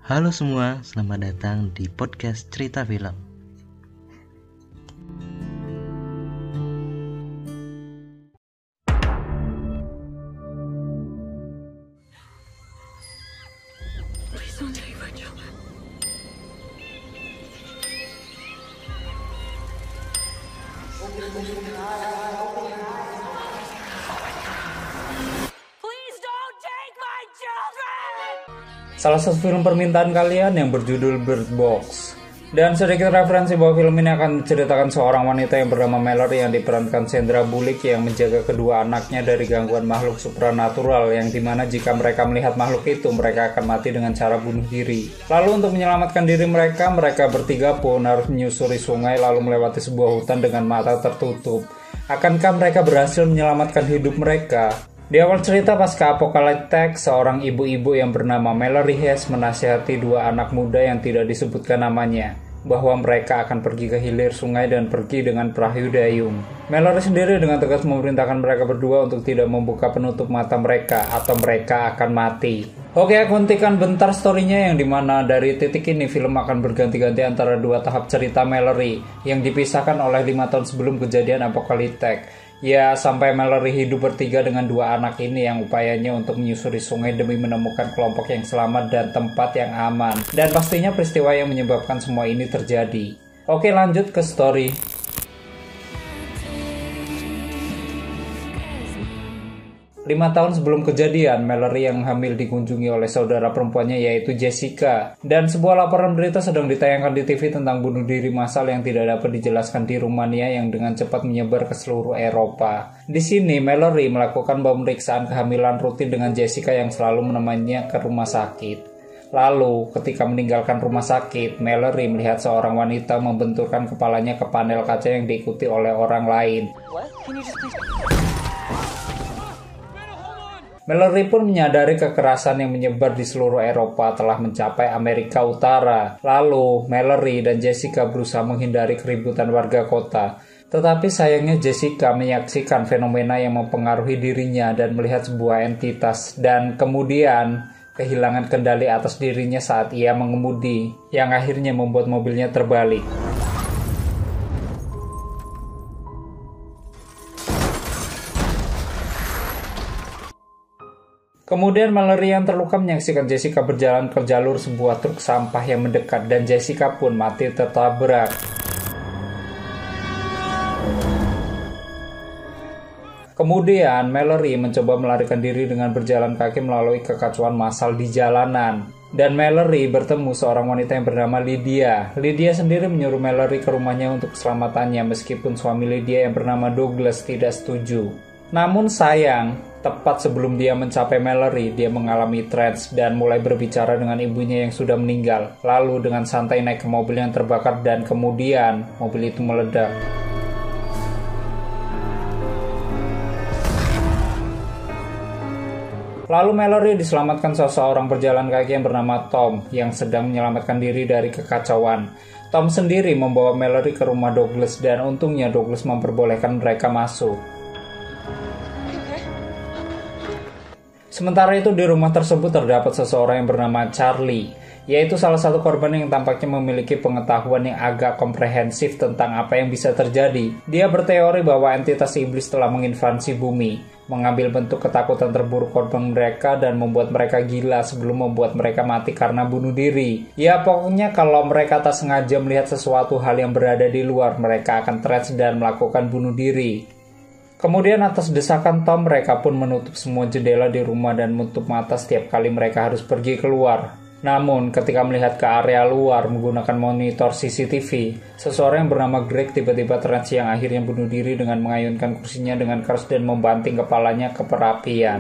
Halo semua, selamat datang di podcast Cerita Film. Salah satu film permintaan kalian yang berjudul Bird Box. Dan sedikit referensi bahwa film ini akan menceritakan seorang wanita yang bernama Mallory yang diperankan Sandra Bullock yang menjaga kedua anaknya dari gangguan makhluk supranatural yang dimana jika mereka melihat makhluk itu mereka akan mati dengan cara bunuh diri. Lalu untuk menyelamatkan diri mereka bertiga pun harus menyusuri sungai lalu melewati sebuah hutan dengan mata tertutup. Akankah mereka berhasil menyelamatkan hidup mereka? Di awal cerita pasca apokaliptik, seorang ibu-ibu yang bernama Mallory Hess menasihati dua anak muda yang tidak disebutkan namanya, bahwa mereka akan pergi ke hilir sungai dan pergi dengan perahu dayung. Mallory sendiri dengan tegas memerintahkan mereka berdua untuk tidak membuka penutup mata mereka atau mereka akan mati. Oke, aku hentikan bentar storynya yang dimana dari titik ini film akan berganti-ganti antara dua tahap cerita Mallory yang dipisahkan oleh 5 tahun sebelum kejadian apokaliptik. Ya, sampai Mallory hidup bertiga dengan dua anak ini yang upayanya untuk menyusuri sungai demi menemukan kelompok yang selamat dan tempat yang aman. Dan pastinya peristiwa yang menyebabkan semua ini terjadi. Oke, lanjut ke story. 5 tahun sebelum kejadian, Mallory yang hamil dikunjungi oleh saudara perempuannya yaitu Jessica. Dan sebuah laporan berita sedang ditayangkan di TV tentang bunuh diri massal yang tidak dapat dijelaskan di Rumania yang dengan cepat menyebar ke seluruh Eropa. Di sini, Mallory melakukan pemeriksaan kehamilan rutin dengan Jessica yang selalu menemaninya ke rumah sakit. Lalu, ketika meninggalkan rumah sakit, Mallory melihat seorang wanita membenturkan kepalanya ke panel kaca yang diikuti oleh orang lain. Mallory pun menyadari kekerasan yang menyebar di seluruh Eropa telah mencapai Amerika Utara. Lalu, Mallory dan Jessica berusaha menghindari keributan warga kota. Tetapi sayangnya Jessica menyaksikan fenomena yang mempengaruhi dirinya dan melihat sebuah entitas. Dan kemudian, kehilangan kendali atas dirinya saat ia mengemudi, yang akhirnya membuat mobilnya terbalik. Kemudian Mallory yang terluka menyaksikan Jessica berjalan ke jalur sebuah truk sampah yang mendekat dan Jessica pun mati tertabrak. Kemudian Mallory mencoba melarikan diri dengan berjalan kaki melalui kekacauan massal di jalanan. Dan Mallory bertemu seorang wanita yang bernama Lydia. Lydia sendiri menyuruh Mallory ke rumahnya untuk keselamatannya meskipun suami Lydia yang bernama Douglas tidak setuju. Namun sayang, tepat sebelum dia mencapai Mallory, dia mengalami trance dan mulai berbicara dengan ibunya yang sudah meninggal. Lalu dengan santai naik ke mobil yang terbakar dan kemudian mobil itu meledak. Lalu Mallory diselamatkan seseorang berjalan kaki yang bernama Tom yang sedang menyelamatkan diri dari kekacauan. Tom sendiri membawa Mallory ke rumah Douglas dan untungnya Douglas memperbolehkan mereka masuk. Sementara itu di rumah tersebut terdapat seseorang yang bernama Charlie, yaitu salah satu korban yang tampaknya memiliki pengetahuan yang agak komprehensif tentang apa yang bisa terjadi. Dia berteori bahwa entitas iblis telah menginvasi bumi, mengambil bentuk ketakutan terburuk korban mereka dan membuat mereka gila sebelum membuat mereka mati karena bunuh diri. Ya pokoknya kalau mereka tak sengaja melihat sesuatu hal yang berada di luar, mereka akan trance dan melakukan bunuh diri. Kemudian atas desakan Tom, mereka pun menutup semua jendela di rumah dan menutup mata setiap kali mereka harus pergi keluar. Namun, ketika melihat ke area luar menggunakan monitor CCTV, seseorang yang bernama Greg tiba-tiba trance yang akhirnya bunuh diri dengan mengayunkan kursinya dengan keras dan membanting kepalanya ke perapian.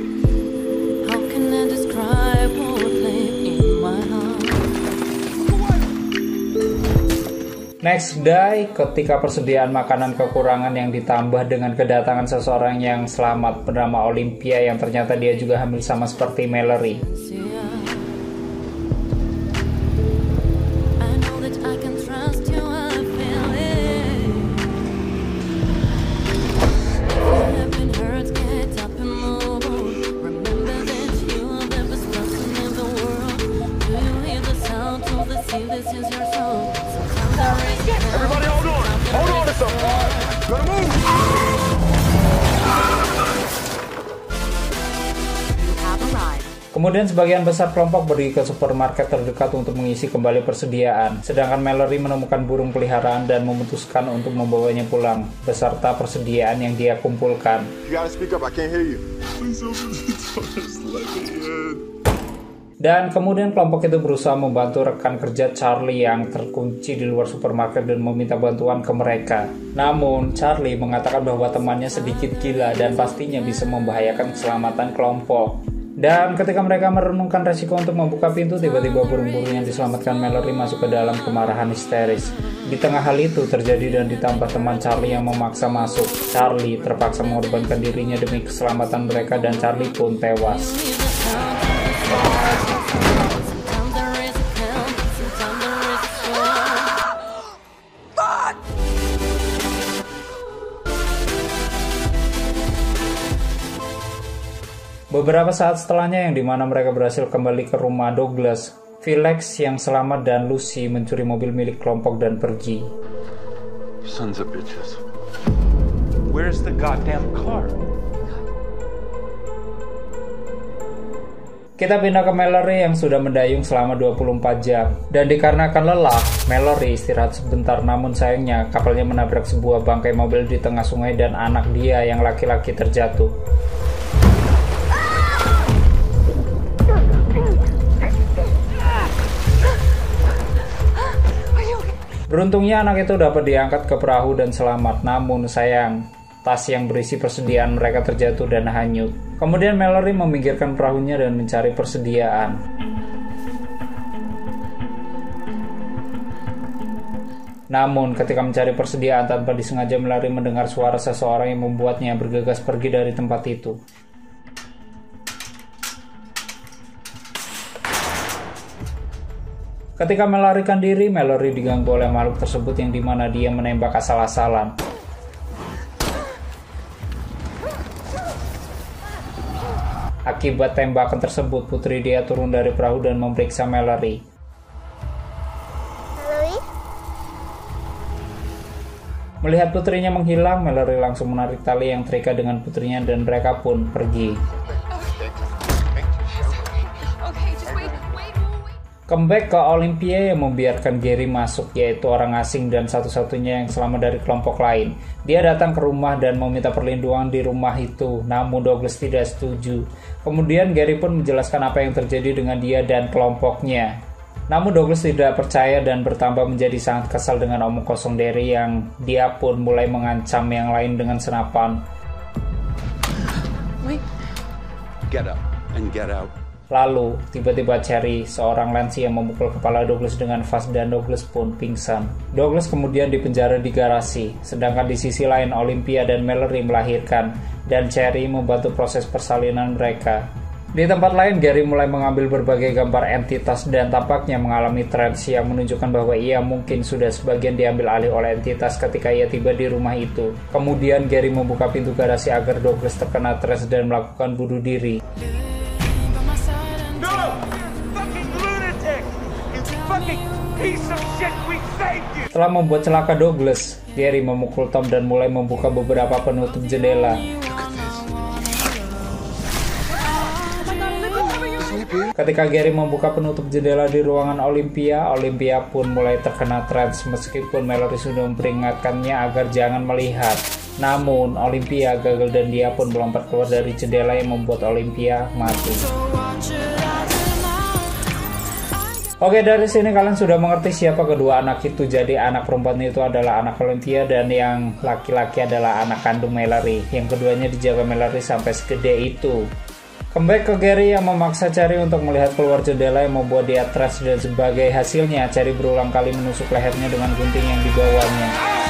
Next day, ketika persediaan makanan kekurangan yang ditambah dengan kedatangan seseorang yang selamat bernama Olympia yang ternyata dia juga hamil sama seperti Mallory. Kemudian sebagian besar kelompok pergi ke supermarket terdekat untuk mengisi kembali persediaan, sedangkan Mallory menemukan burung peliharaan dan memutuskan untuk membawanya pulang, beserta persediaan yang dia kumpulkan. Dan kemudian kelompok itu berusaha membantu rekan kerja Charlie yang terkunci di luar supermarket dan meminta bantuan ke mereka. Namun, Charlie mengatakan bahwa temannya sedikit gila dan pastinya bisa membahayakan keselamatan kelompok. Dan ketika mereka merenungkan resiko untuk membuka pintu, tiba-tiba burung-burung yang diselamatkan Mallory masuk ke dalam kemarahan histeris. Di tengah hal itu terjadi dan ditambah teman Charlie yang memaksa masuk. Charlie terpaksa mengorbankan dirinya demi keselamatan mereka dan Charlie pun tewas. Beberapa saat setelahnya yang dimana mereka berhasil kembali ke rumah Douglas, Felix yang selamat dan Lucy mencuri mobil milik kelompok dan pergi. Sons of bitches. Where's the goddamn car? Kita pindah ke Mallory yang sudah mendayung selama 24 jam. Dan dikarenakan lelah, Mallory istirahat sebentar, namun sayangnya kapalnya menabrak sebuah bangkai mobil di tengah sungai dan anak dia yang laki-laki terjatuh. Beruntungnya anak itu dapat diangkat ke perahu dan selamat, namun sayang, tas yang berisi persediaan mereka terjatuh dan hanyut. Kemudian Mallory meminggirkan perahunya dan mencari persediaan. Namun ketika mencari persediaan tanpa disengaja, Mallory mendengar suara seseorang yang membuatnya bergegas pergi dari tempat itu. Ketika melarikan diri, Mallory diganggu oleh makhluk tersebut yang dimana dia menembak asal-asalan. Akibat tembakan tersebut, putri dia turun dari perahu dan memeriksa Mallory. Melihat putrinya menghilang, Mallory langsung menarik tali yang terikat dengan putrinya dan mereka pun pergi. Comeback ke Olympia yang membiarkan Gary masuk, yaitu orang asing dan satu-satunya yang selamat dari kelompok lain. Dia datang ke rumah dan meminta perlindungan di rumah itu, namun Douglas tidak setuju. Kemudian Gary pun menjelaskan apa yang terjadi dengan dia dan kelompoknya. Namun Douglas tidak percaya dan bertambah menjadi sangat kesal dengan omong kosong Gary yang dia pun mulai mengancam yang lain dengan senapan. Get up and get out. Lalu, tiba-tiba Cherry, seorang lansia yang memukul kepala Douglas dengan vas dan Douglas pun pingsan. Douglas kemudian dipenjara di garasi, sedangkan di sisi lain Olympia dan Mallory melahirkan, dan Cherry membantu proses persalinan mereka. Di tempat lain, Gary mulai mengambil berbagai gambar entitas dan tampaknya mengalami trans yang menunjukkan bahwa ia mungkin sudah sebagian diambil alih oleh entitas ketika ia tiba di rumah itu. Kemudian Gary membuka pintu garasi agar Douglas terkena trans dan melakukan bunuh diri. Setelah membuat celaka Douglas, Gary memukul Tom dan mulai membuka beberapa penutup jendela. Ketika Gary membuka penutup jendela di ruangan Olympia, Olympia pun mulai terkena trans meskipun Mallory sudah memperingatkannya agar jangan melihat. Namun, Olympia gagal dan dia pun melompat keluar dari jendela yang membuat Olympia mati. Oke, dari sini kalian sudah mengerti siapa kedua anak itu. Jadi anak perempuan itu adalah anak Olympia dan yang laki-laki adalah anak kandung Mallory. Yang keduanya dijaga Mallory sampai segede itu. Comeback ke Gary yang memaksa Cherry untuk melihat keluar jendela yang membuat dia trash, dan sebagai hasilnya Cherry berulang kali menusuk lehernya dengan gunting yang dibawanya.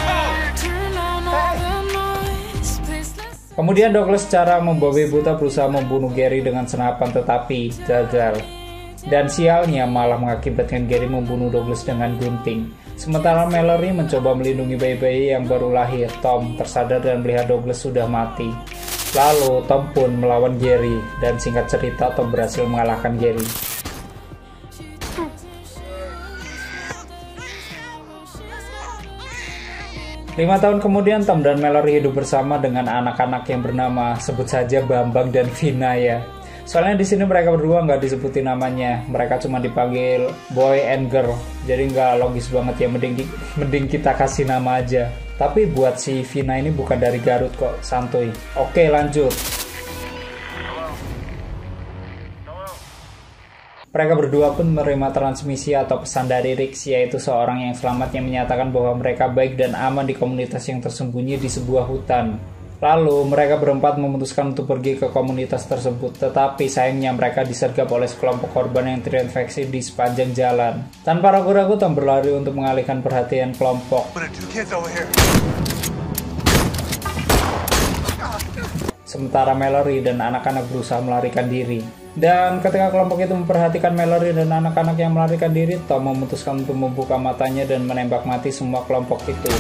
Kemudian Douglas secara membabi buta berusaha membunuh Gary dengan senapan tetapi gagal. Dan sialnya malah mengakibatkan Gary membunuh Douglas dengan gunting. Sementara Mallory mencoba melindungi bayi-bayi yang baru lahir. Tom tersadar dan melihat Douglas sudah mati. Lalu Tom pun melawan Gary dan singkat cerita Tom berhasil mengalahkan Gary. Lima tahun kemudian Tom dan Mallory hidup bersama dengan anak-anak yang bernama sebut saja Bambang dan Vinaya. Soalnya di sini mereka berdua nggak disebutin namanya, mereka cuma dipanggil boy and girl. Jadi nggak logis banget ya, mending kita kasih nama aja. Tapi buat si Vina ini bukan dari Garut kok, santuy. Oke, lanjut. Mereka berdua pun menerima transmisi atau pesan dari Rix, yaitu seorang yang selamat yang menyatakan bahwa mereka baik dan aman di komunitas yang tersembunyi di sebuah hutan. Lalu mereka berempat memutuskan untuk pergi ke komunitas tersebut, tetapi sayangnya mereka disergap oleh sekelompok korban yang terinfeksi di sepanjang jalan. Tanpa ragu-ragu Tom berlari untuk mengalihkan perhatian kelompok. Sementara Mallory dan anak-anak berusaha melarikan diri. Dan ketika kelompok itu memperhatikan Mallory dan anak-anak yang melarikan diri, Tom memutuskan untuk membuka matanya dan menembak mati semua kelompok itu.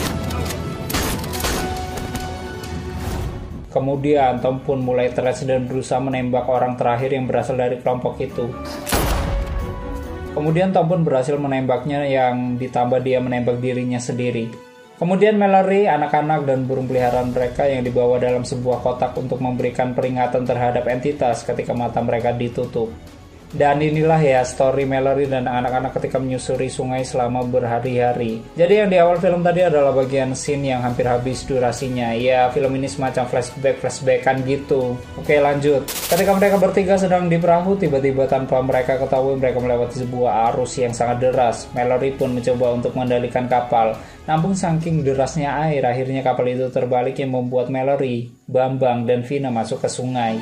Kemudian Tom pun mulai stres dan berusaha menembak orang terakhir yang berasal dari kelompok itu. Kemudian Tom pun berhasil menembaknya, yang ditambah dia menembak dirinya sendiri. Kemudian Mallory, anak-anak, dan burung peliharaan mereka yang dibawa dalam sebuah kotak untuk memberikan peringatan terhadap entitas ketika mata mereka ditutup. Dan inilah ya story Mallory dan anak-anak ketika menyusuri sungai selama berhari-hari. Jadi yang di awal film tadi adalah bagian scene yang hampir habis durasinya. Ya, film ini semacam flashback-flashbackan gitu. Oke, lanjut. Ketika mereka bertiga sedang di perahu, tiba-tiba tanpa mereka ketahui mereka melewati sebuah arus yang sangat deras. Mallory pun mencoba untuk mengendalikan kapal. Namun saking derasnya air, akhirnya kapal itu terbalik yang membuat Mallory, Bambang, dan Vina masuk ke sungai.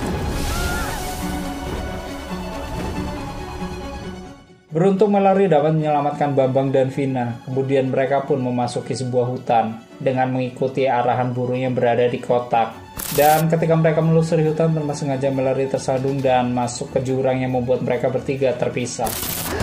Beruntung Mallory dapat menyelamatkan Bambang dan Vina. Kemudian mereka pun memasuki sebuah hutan dengan mengikuti arahan burung yang berada di kotak. Dan ketika mereka menelusuri hutan, tanpa sengaja Mallory tersandung dan masuk ke jurang yang membuat mereka bertiga terpisah.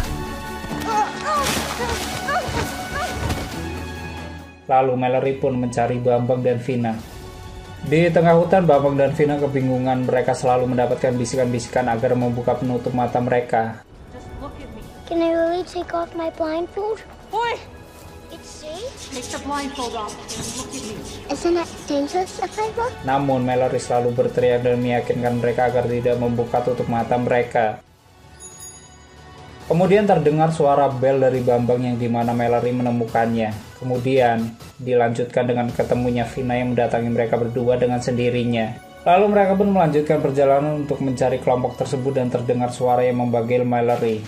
Lalu Mallory pun mencari Bambang dan Vina. Di tengah hutan, Bambang dan Vina kebingungan. Mereka selalu mendapatkan bisikan-bisikan agar membuka penutup mata mereka. Can I really take off my blindfold? Boy! It's safe? Take the blindfold off and look at me. Isn't it dangerous if I look? Namun Mallory selalu berteriak dan meyakinkan mereka agar tidak membuka tutup mata mereka. Kemudian terdengar suara bel dari Bambang yang dimana Mallory menemukannya. Kemudian dilanjutkan dengan ketemunya Vina yang mendatangi mereka berdua dengan sendirinya. Lalu mereka pun melanjutkan perjalanan untuk mencari kelompok tersebut dan terdengar suara yang memanggil Mallory.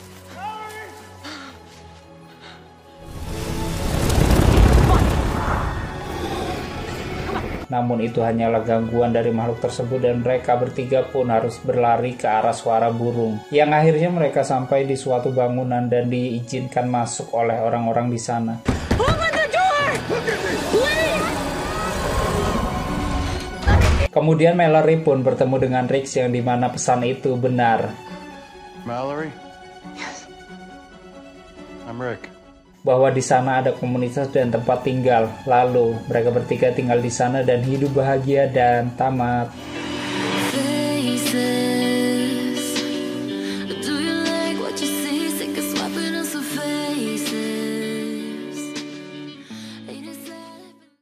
Namun itu hanyalah gangguan dari makhluk tersebut dan mereka bertiga pun harus berlari ke arah suara burung. Yang akhirnya mereka sampai di suatu bangunan dan diizinkan masuk oleh orang-orang di sana. Open the door! Please! Kemudian Mallory pun bertemu dengan Rix yang dimana pesan itu benar. Mallory? Yes. I'm Rick. Bahwa di sana ada komunitas dan tempat tinggal. Lalu mereka bertiga tinggal di sana dan hidup bahagia dan tamat. Faces